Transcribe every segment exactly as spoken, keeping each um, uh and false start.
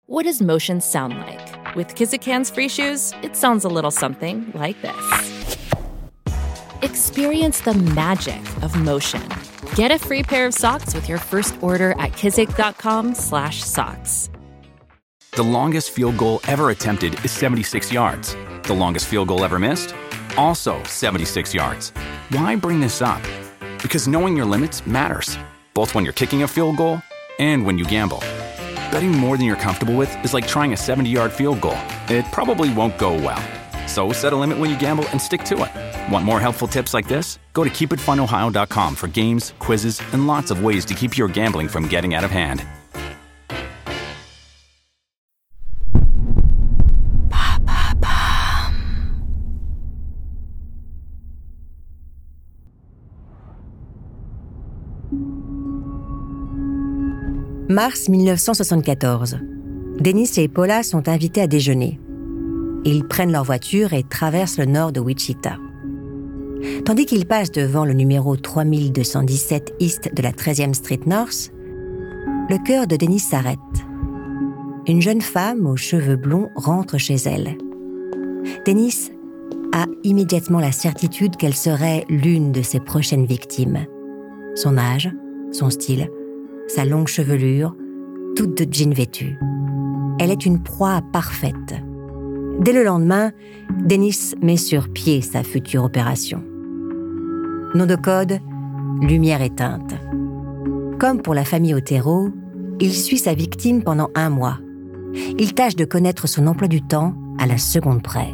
What does motion sound like? With Kizikans free shoes, it sounds a little something like this. Experience the magic of motion. Get a free pair of socks with your first order at kizik.com slash socks. The longest field goal ever attempted is seventy-six yards. The longest field goal ever missed? Also seventy-six yards. Why bring this up? Because knowing your limits matters, both when you're kicking a field goal and when you gamble. Betting more than you're comfortable with is like trying a seventy-yard field goal. It probably won't go well. So set a limit when you gamble and stick to it. Want more helpful tips like this? Go to keep it fun ohio dot com for games, quizzes, and lots of ways to keep your gambling from getting out of hand. Mars mille neuf cent soixante-quatorze. Dennis et Paula sont invités à déjeuner. Ils prennent leur voiture et traversent le nord de Wichita. Tandis qu'ils passent devant le numéro trois mille deux cent dix-sept East de la treizième Street North, le cœur de Dennis s'arrête. Une jeune femme aux cheveux blonds rentre chez elle. Dennis a immédiatement la certitude qu'elle serait l'une de ses prochaines victimes. Son âge, son style, sa longue chevelure, toute de jean vêtue. Elle est une proie parfaite. Dès le lendemain, Dennis met sur pied sa future opération. Nom de code, lumière éteinte. Comme pour la famille Otero, il suit sa victime pendant un mois. Il tâche de connaître son emploi du temps à la seconde près.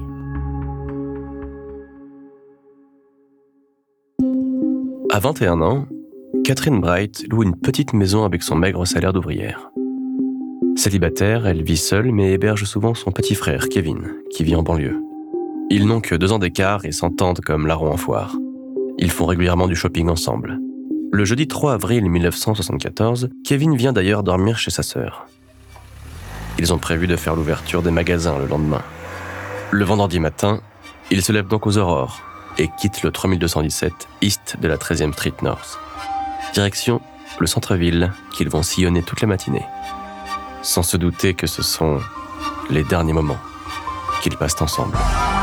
À vingt et un ans, Catherine Bright loue une petite maison avec son maigre salaire d'ouvrière. Célibataire, elle vit seule mais héberge souvent son petit frère, Kevin, qui vit en banlieue. Ils n'ont que deux ans d'écart et s'entendent comme larrons en foire. Ils font régulièrement du shopping ensemble. Le jeudi trois avril mille neuf cent soixante-quatorze, Kevin vient d'ailleurs dormir chez sa sœur. Ils ont prévu de faire l'ouverture des magasins le lendemain. Le vendredi matin, ils se lèvent donc aux aurores et quittent le trois mille deux cent dix-sept East de la treizième Street North. Direction le centre-ville qu'ils vont sillonner toute la matinée, sans se douter que ce sont les derniers moments qu'ils passent ensemble.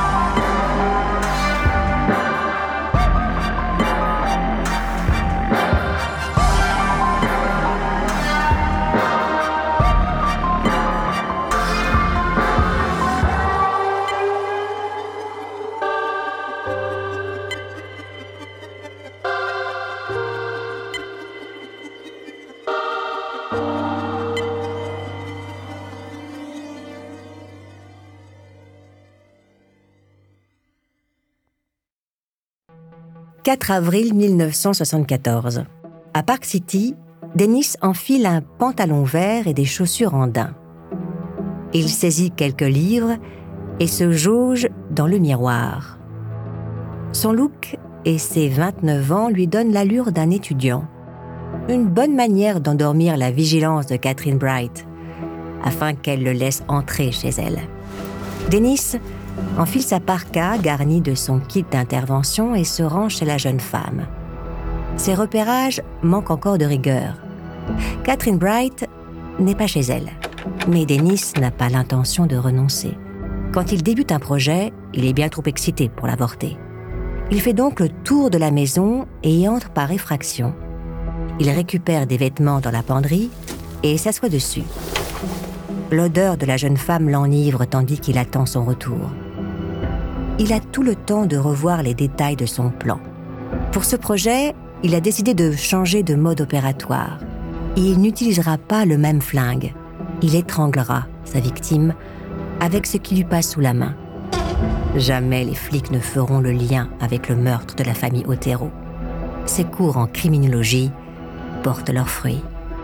quatre avril mille neuf cent soixante-quatorze. À Park City, Dennis enfile un pantalon vert et des chaussures en daim. Il saisit quelques livres et se jauge dans le miroir. Son look et ses vingt-neuf ans lui donnent l'allure d'un étudiant. Une bonne manière d'endormir la vigilance de Catherine Bright, afin qu'elle le laisse entrer chez elle. Dennis enfile sa parka garnie de son kit d'intervention et se rend chez la jeune femme. Ses repérages manquent encore de rigueur. Catherine Bright n'est pas chez elle, mais Dennis n'a pas l'intention de renoncer. Quand il débute un projet, il est bien trop excité pour l'avorter. Il fait donc le tour de la maison et y entre par effraction. Il récupère des vêtements dans la penderie et s'assoit dessus. L'odeur de la jeune femme l'enivre tandis qu'il attend son retour. Il a tout le temps de revoir les détails de son plan. Pour ce projet, il a décidé de changer de mode opératoire. Et il n'utilisera pas le même flingue. Il étranglera sa victime avec ce qui lui passe sous la main. Jamais les flics ne feront le lien avec le meurtre de la famille Otero. Ses cours en criminologie portent leurs fruits.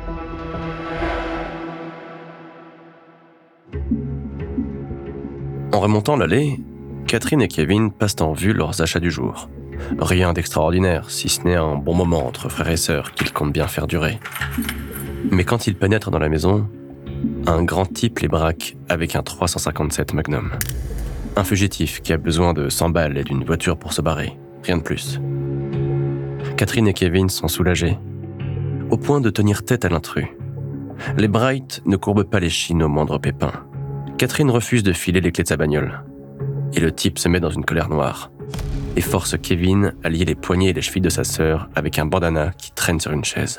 En remontant l'allée, Catherine et Kevin passent en vue leurs achats du jour. Rien d'extraordinaire, si ce n'est un bon moment entre frères et sœurs qu'ils comptent bien faire durer. Mais quand ils pénètrent dans la maison, un grand type les braque avec un trois cent cinquante-sept Magnum. Un fugitif qui a besoin de cent balles et d'une voiture pour se barrer, rien de plus. Catherine et Kevin sont soulagés, au point de tenir tête à l'intrus. Les Bright ne courbent pas les chines au moindre pépin. Catherine refuse de filer les clés de sa bagnole. Et le type se met dans une colère noire et force Kevin à lier les poignets et les chevilles de sa sœur avec un bandana qui traîne sur une chaise.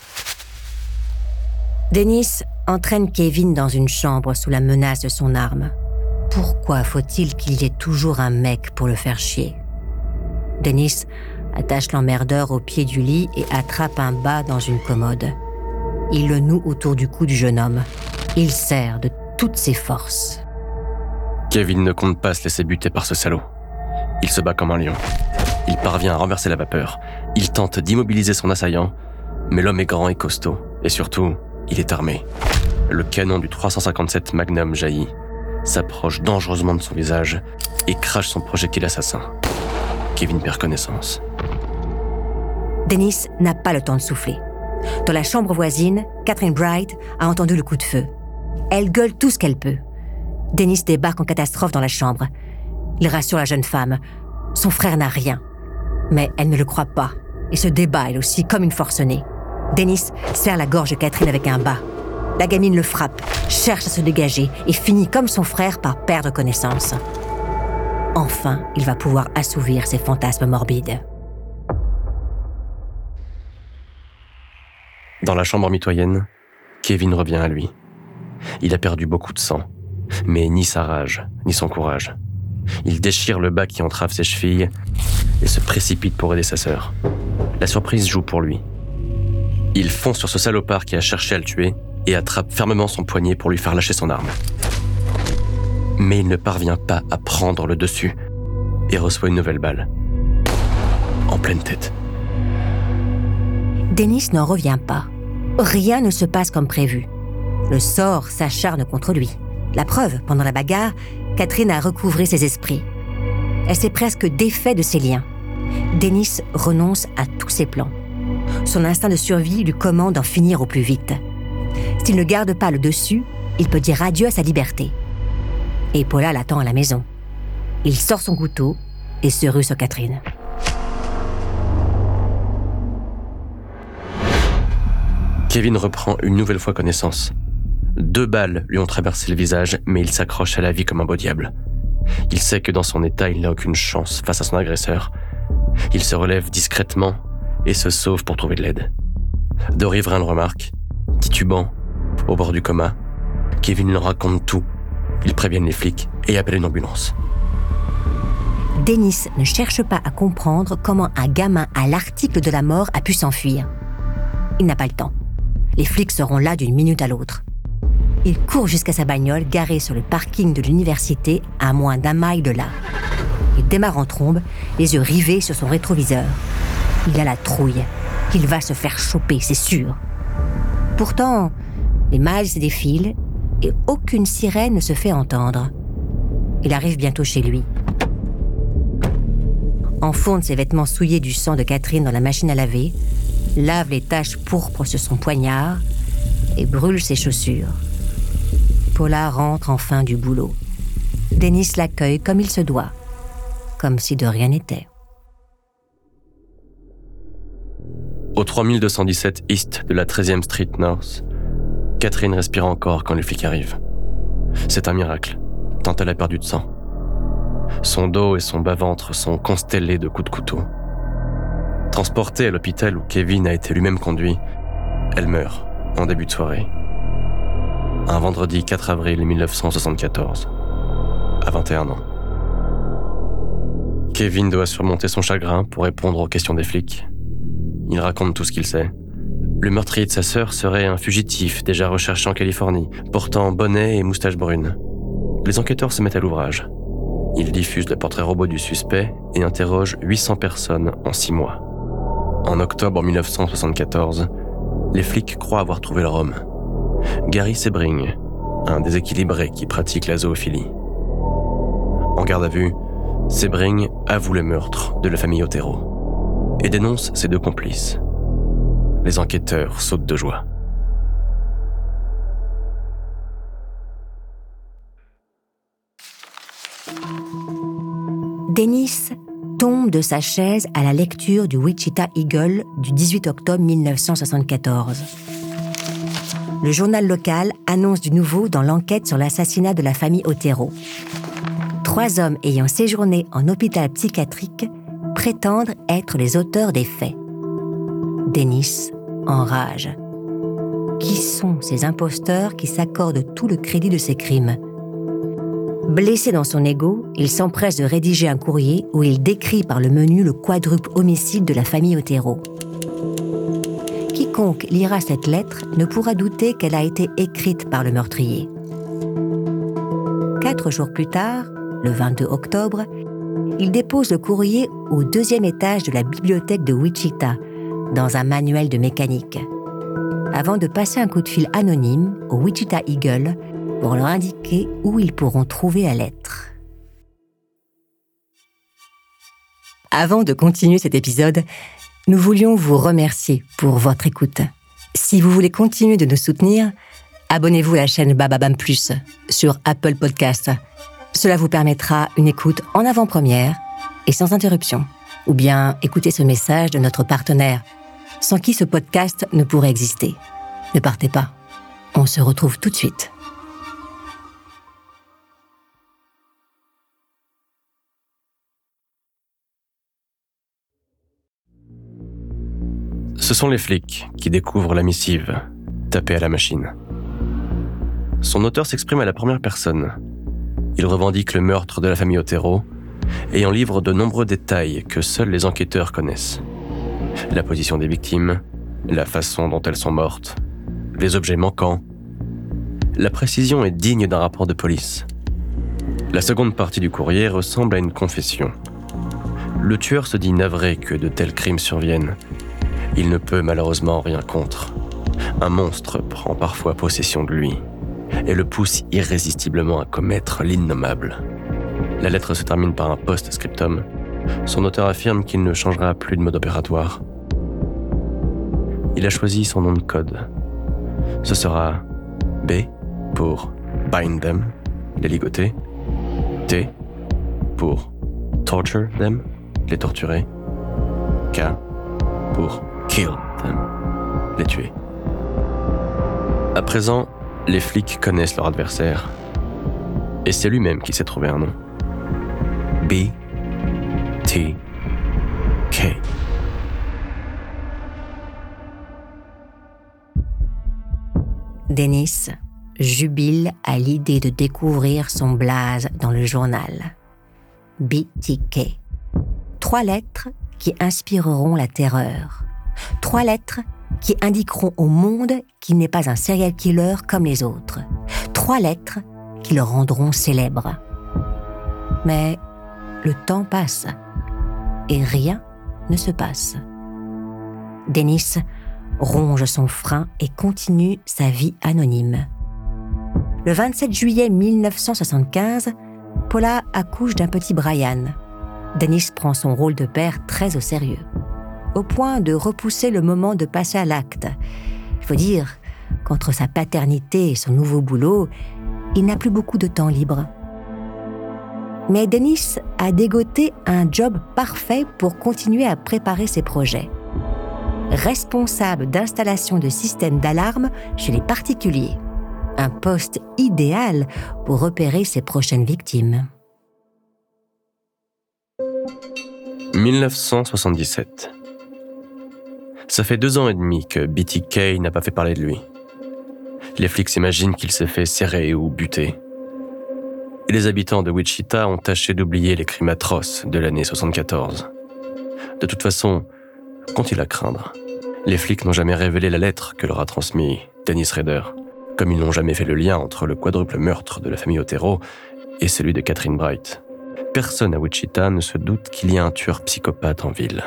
Dennis entraîne Kevin dans une chambre sous la menace de son arme. Pourquoi faut-il qu'il y ait toujours un mec pour le faire chier ? Dennis attache l'emmerdeur au pied du lit et attrape un bas dans une commode. Il le noue autour du cou du jeune homme. Il serre de toutes ses forces. Kevin ne compte pas se laisser buter par ce salaud. Il se bat comme un lion. Il parvient à renverser la vapeur. Il tente d'immobiliser son assaillant, mais l'homme est grand et costaud. Et surtout, il est armé. Le canon du trois cent cinquante-sept Magnum jaillit, s'approche dangereusement de son visage et crache son projectile assassin. Kevin perd connaissance. Dennis n'a pas le temps de souffler. Dans la chambre voisine, Catherine Bright a entendu le coup de feu. Elle gueule tout ce qu'elle peut. Dennis débarque en catastrophe dans la chambre. Il rassure la jeune femme. Son frère n'a rien. Mais elle ne le croit pas et se débat elle aussi comme une forcenée. Dennis serre la gorge de Catherine avec un bas. La gamine le frappe, cherche à se dégager et finit comme son frère par perdre connaissance. Enfin, il va pouvoir assouvir ses fantasmes morbides. Dans la chambre mitoyenne, Kevin revient à lui. Il a perdu beaucoup de sang, mais ni sa rage, ni son courage. Il déchire le bas qui entrave ses chevilles et se précipite pour aider sa sœur. La surprise joue pour lui. Il fonce sur ce salopard qui a cherché à le tuer et attrape fermement son poignet pour lui faire lâcher son arme. Mais il ne parvient pas à prendre le dessus et reçoit une nouvelle balle. En pleine tête. Dennis n'en revient pas. Rien ne se passe comme prévu. Le sort s'acharne contre lui. La preuve, pendant la bagarre, Catherine a recouvré ses esprits. Elle s'est presque défait de ses liens. Dennis renonce à tous ses plans. Son instinct de survie lui commande d'en finir au plus vite. S'il ne garde pas le dessus, il peut dire adieu à sa liberté. Et Paula l'attend à la maison. Il sort son couteau et se rue sur Catherine. Kevin reprend une nouvelle fois connaissance. Deux balles lui ont traversé le visage, mais il s'accroche à la vie comme un beau diable. Il sait que dans son état, il n'a aucune chance face à son agresseur. Il se relève discrètement et se sauve pour trouver de l'aide. Deux riverains le remarquent, titubant, au bord du coma. Kevin leur raconte tout. Ils préviennent les flics et appellent une ambulance. Dennis ne cherche pas à comprendre comment un gamin à l'article de la mort a pu s'enfuir. Il n'a pas le temps. Les flics seront là d'une minute à l'autre. Il court jusqu'à sa bagnole garée sur le parking de l'université à moins d'un mile de là. Il démarre en trombe, les yeux rivés sur son rétroviseur. Il a la trouille. Il va se faire choper, c'est sûr. Pourtant, les miles se défilent et aucune sirène ne se fait entendre. Il arrive bientôt chez lui. Enfonce ses vêtements souillés du sang de Catherine dans la machine à laver, lave les taches pourpres sur son poignard et brûle ses chaussures. Paula rentre enfin du boulot. Dennis l'accueille comme il se doit, comme si de rien n'était. Au trois mille deux cent dix-sept East de la treizième Street North, Catherine respire encore quand les flics arrivent. C'est un miracle, tant elle a perdu de sang. Son dos et son bas-ventre sont constellés de coups de couteau. Transportée à l'hôpital où Kevin a été lui-même conduit, elle meurt en début de soirée. Un vendredi quatre avril mille neuf cent soixante-quatorze, à vingt et un ans. Kevin doit surmonter son chagrin pour répondre aux questions des flics. Il raconte tout ce qu'il sait. Le meurtrier de sa sœur serait un fugitif déjà recherché en Californie, portant bonnet et moustache brune. Les enquêteurs se mettent à l'ouvrage. Ils diffusent le portrait robot du suspect et interrogent huit cents personnes en six mois. En octobre mille neuf cent soixante-quatorze, les flics croient avoir trouvé leur homme. Gary Sebring, un déséquilibré qui pratique la zoophilie. En garde à vue, Sebring avoue le meurtre de la famille Otero et dénonce ses deux complices. Les enquêteurs sautent de joie. Dennis tombe de sa chaise à la lecture du Wichita Eagle du dix-huit octobre mille neuf cent soixante-quatorze. le journal local annonce du nouveau dans l'enquête sur l'assassinat de la famille Otero. Trois hommes ayant séjourné en hôpital psychiatrique prétendent être les auteurs des faits. Dennis enrage. Qui sont ces imposteurs qui s'accordent tout le crédit de ces crimes ? Blessé dans son ego, il s'empresse de rédiger un courrier où il décrit par le menu le quadruple homicide de la famille Otero. Quiconque lira cette lettre ne pourra douter qu'elle a été écrite par le meurtrier. Quatre jours plus tard, le vingt-deux octobre, il dépose le courrier au deuxième étage de la bibliothèque de Wichita, dans un manuel de mécanique, avant de passer un coup de fil anonyme au Wichita Eagle pour leur indiquer où ils pourront trouver la lettre. Avant de continuer cet épisode, nous voulions vous remercier pour votre écoute. Si vous voulez continuer de nous soutenir, abonnez-vous à la chaîne Bababam Plus sur Apple Podcasts. Cela vous permettra une écoute en avant-première et sans interruption. Ou bien écoutez ce message de notre partenaire, sans qui ce podcast ne pourrait exister. Ne partez pas, on se retrouve tout de suite. Ce sont les flics qui découvrent la missive, tapée à la machine. Son auteur s'exprime à la première personne. Il revendique le meurtre de la famille Otero et en livre de nombreux détails que seuls les enquêteurs connaissent. La position des victimes, la façon dont elles sont mortes, les objets manquants. La précision est digne d'un rapport de police. La seconde partie du courrier ressemble à une confession. Le tueur se dit navré que de tels crimes surviennent. Il ne peut malheureusement rien contre. Un monstre prend parfois possession de lui et le pousse irrésistiblement à commettre l'innommable. La lettre se termine par un post-scriptum. Son auteur affirme qu'il ne changera plus de mode opératoire. Il a choisi son nom de code. Ce sera B pour bind them, les ligoter, T pour torture them, les torturer, K pour kill them, les tuer. À présent, les flics connaissent leur adversaire. Et c'est lui-même qui s'est trouvé un nom. B T K. Dennis jubile à l'idée de découvrir son blaze dans le journal. B T K. Trois lettres qui inspireront la terreur. Trois lettres qui indiqueront au monde qu'il n'est pas un serial killer comme les autres. Trois lettres qui le rendront célèbre. Mais le temps passe et rien ne se passe. Dennis ronge son frein et continue sa vie anonyme. Le vingt-sept juillet mille neuf cent soixante-quinze, Paula accouche d'un petit Brian. Dennis prend son rôle de père très au sérieux, au point de repousser le moment de passer à l'acte. Il faut dire qu'entre sa paternité et son nouveau boulot, il n'a plus beaucoup de temps libre. Mais Dennis a dégoté un job parfait pour continuer à préparer ses projets. Responsable d'installation de systèmes d'alarme chez les particuliers. Un poste idéal pour repérer ses prochaines victimes. dix-neuf cent soixante-dix-sept. Ça fait deux ans et demi que B T K n'a pas fait parler de lui. Les flics s'imaginent qu'il s'est fait serrer ou buter. Et les habitants de Wichita ont tâché d'oublier les crimes atroces de l'année soixante-quatorze. De toute façon, qu'ont-ils à craindre ? Les flics n'ont jamais révélé la lettre que leur a transmise Dennis Rader, comme ils n'ont jamais fait le lien entre le quadruple meurtre de la famille Otero et celui de Catherine Bright. Personne à Wichita ne se doute qu'il y a un tueur psychopathe en ville.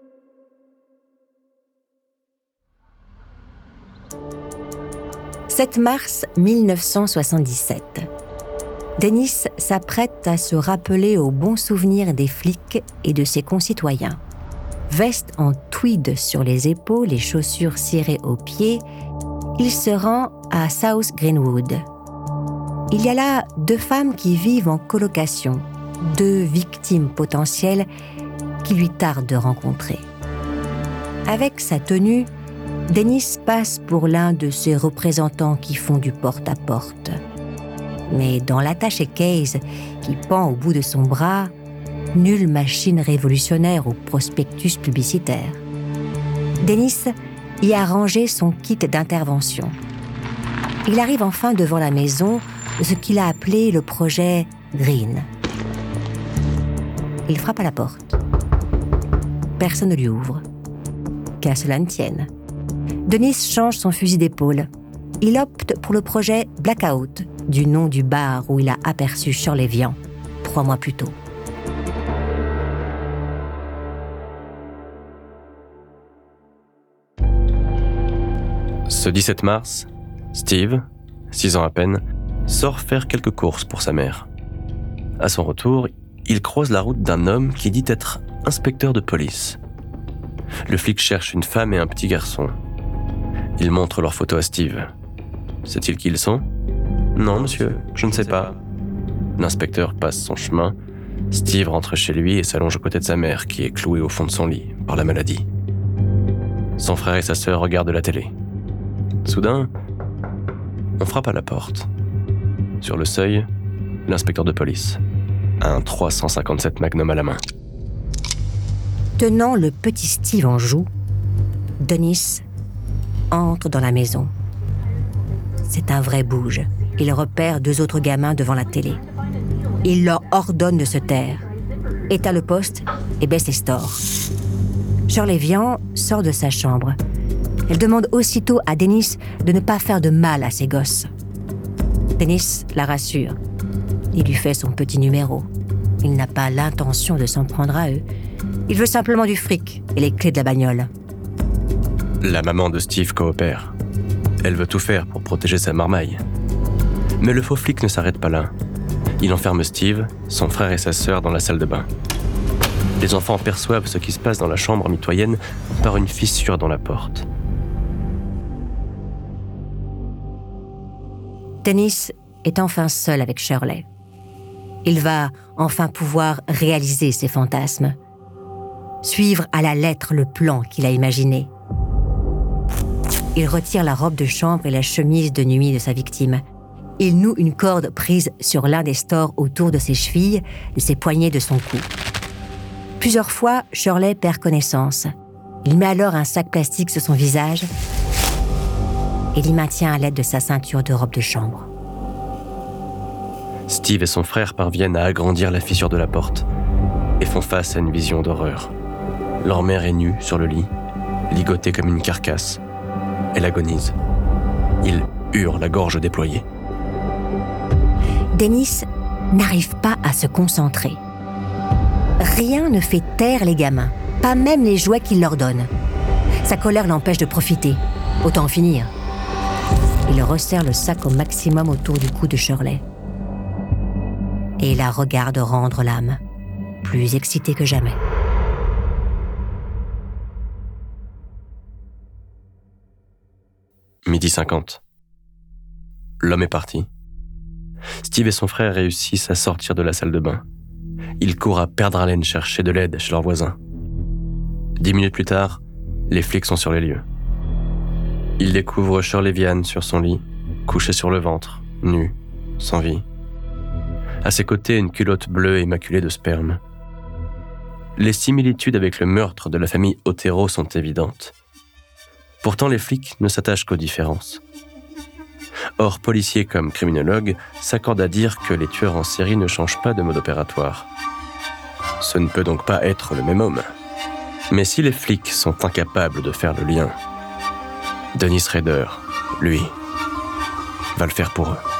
sept mars mille neuf cent soixante-dix-sept. Dennis s'apprête à se rappeler aux bons souvenirs des flics et de ses concitoyens. Veste en tweed sur les épaules et chaussures cirées aux pieds, il se rend à South Greenwood. Il y a là deux femmes qui vivent en colocation, deux victimes potentielles qui lui tarde de rencontrer. Avec sa tenue, Dennis passe pour l'un de ces représentants qui font du porte-à-porte. Mais dans l'attaché case qui pend au bout de son bras, nulle machine révolutionnaire ou prospectus publicitaire. Dennis y a rangé son kit d'intervention. Il arrive enfin devant la maison de ce qu'il a appelé le projet Green. Il frappe à la porte. Personne ne lui ouvre. Qu'à cela ne tienne. Dennis change son fusil d'épaule. Il opte pour le projet Blackout, du nom du bar où il a aperçu Shirley Vian, trois mois plus tôt. Ce dix-sept mars, Steve, six ans à peine, sort faire quelques courses pour sa mère. À son retour, il croise la route d'un homme qui dit être inspecteur de police. Le flic cherche une femme et un petit garçon. Il montre leurs photos à Steve. Sait-il qui ils sont ? Non, monsieur, je ne sais pas. L'inspecteur passe son chemin. Steve rentre chez lui et s'allonge aux côtés de sa mère, qui est clouée au fond de son lit par la maladie. Son frère et sa sœur regardent la télé. Soudain, on frappe à la porte. Sur le seuil, l'inspecteur de police, un trois cent cinquante-sept Magnum à la main. Tenant le petit Steve en joue, Dennis entre dans la maison. C'est un vrai bouge. Il repère deux autres gamins devant la télé. Il leur ordonne de se taire, éteint le poste et baisse les stores. Shirley Vian sort de sa chambre. Elle demande aussitôt à Dennis de ne pas faire de mal à ses gosses. Dennis la rassure. Il lui fait son petit numéro. Il n'a pas l'intention de s'en prendre à eux. Il veut simplement du fric et les clés de la bagnole. La maman de Steve coopère. Elle veut tout faire pour protéger sa marmaille. Mais le faux flic ne s'arrête pas là. Il enferme Steve, son frère et sa sœur dans la salle de bain. Les enfants perçoivent ce qui se passe dans la chambre mitoyenne par une fissure dans la porte. Dennis est enfin seul avec Shirley. Il va enfin pouvoir réaliser ses fantasmes, suivre à la lettre le plan qu'il a imaginé. Il retire la robe de chambre et la chemise de nuit de sa victime. Il noue une corde prise sur l'un des stores autour de ses chevilles, de ses poignets de son cou. Plusieurs fois, Shirley perd connaissance. Il met alors un sac plastique sur son visage et l'y maintient à l'aide de sa ceinture de robe de chambre. Steve et son frère parviennent à agrandir la fissure de la porte et font face à une vision d'horreur. Leur mère est nue sur le lit, ligotée comme une carcasse. Elle agonise. Il hurle la gorge déployée. Dennis n'arrive pas à se concentrer. Rien ne fait taire les gamins, pas même les jouets qu'il leur donne. Sa colère l'empêche de profiter. Autant en finir. Il resserre le sac au maximum autour du cou de Shirley. Et la regarde rendre l'âme, plus excitée que jamais. Midi cinquante. L'homme est parti. Steve et son frère réussissent à sortir de la salle de bain. Ils courent à perdre haleine chercher de l'aide chez leurs voisins. Dix minutes plus tard, les flics sont sur les lieux. Ils découvrent Shirley Vian sur son lit, couchée sur le ventre, nue, sans vie. À ses côtés, une culotte bleue émaculée de sperme. Les similitudes avec le meurtre de la famille Otero sont évidentes. Pourtant, les flics ne s'attachent qu'aux différences. Or, policiers comme criminologues s'accordent à dire que les tueurs en série ne changent pas de mode opératoire. Ce ne peut donc pas être le même homme. Mais si les flics sont incapables de faire le lien, Dennis Rader, lui, va le faire pour eux.